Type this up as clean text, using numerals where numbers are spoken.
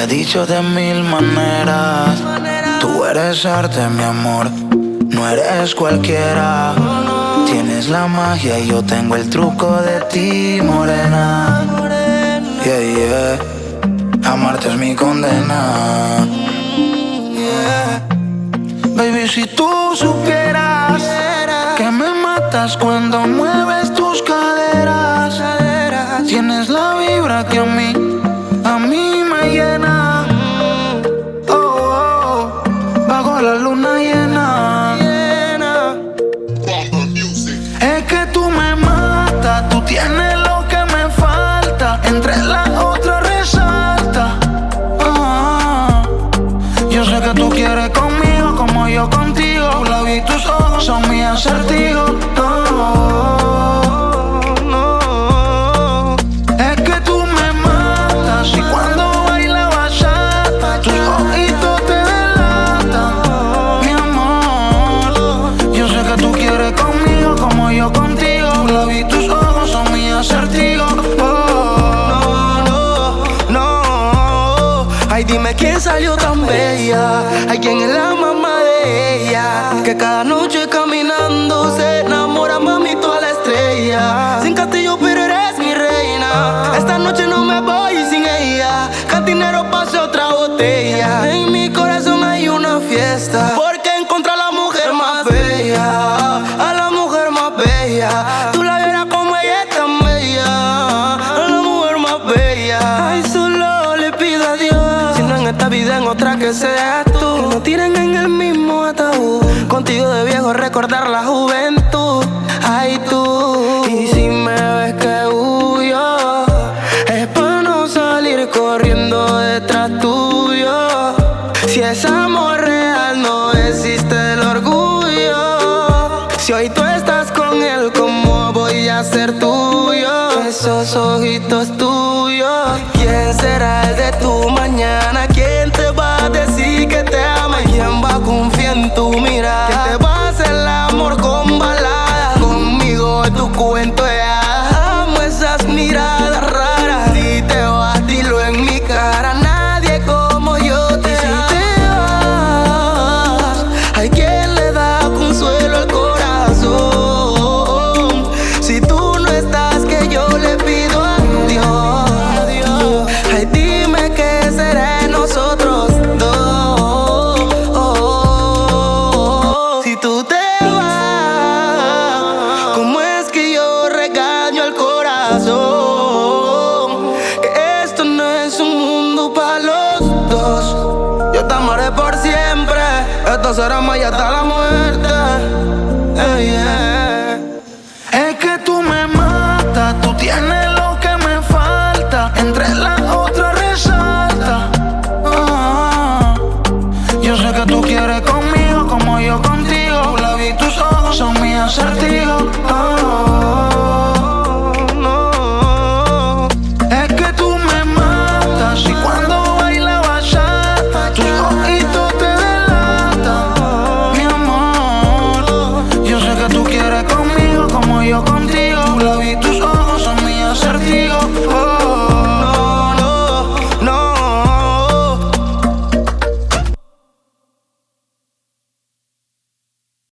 dicho de mil maneras. Tú eres arte, mi amor, no eres cualquiera. Tienes la magia y yo tengo el truco de ti, morena. Yeah, yeah, amarte es mi condena. Yeah. Baby, si tú supieras que me matas cuando mueves tus caderas. Tienes la vibra que a mí me llena. Oh, oh, bajo la luna llena. Es que tú me matas, tú tienes lo que me falta. Entre las otras resalta. Yo sé que tú quieres conmigo como yo contigo. Tu labio y tus ojos son mi acertijo. Ay, dime quién salió tan bella. Ay, quién es la mamá de ella. Que cada noche caminando se enamora, mami, toda la estrella. Sin castillo, pero eres mi reina. Esta noche no me voy sin ella. Cantinero, pase otra botella. En mi corazón hay una fiesta, porque encontré a la mujer más bella. A la mujer más bella. Tú la vieras como ella es tan bella. A la mujer más bella. Ay, solo le pido a Dios, en esta vida, en otra que seas tú, que no tiren en el mismo ataúd. Contigo de viejo recordar la juventud. Ay, tú. Y si me ves que huyo, es para no salir corriendo detrás tuyo. Si es amor real, no existe el orgullo. Si hoy tú estás con él, ¿cómo voy a ser tuyo? Esos ojitos tuyos. ¿Quién será el de tu mañana? ¿Quién te va a decir que te ama? ¿Quién va a confiar en tu mirada? ¿Quién te va a hacer el amor con baladas? Conmigo es tu cuento de hadas. Amo esas miradas raras. Si te vas, dilo en mi cara. Nadie como yo te amo. Si te vas, hay quien le da consuelo al corazón. Si tú no estás, que yo le pido a Dios. Ay, dime qué será de nosotros dos. Si tú te vas, ¿cómo es que yo regaño al corazón? Que esto no es un mundo para los dos. Yo te amaré por siempre. Esto será más y hasta la muerte.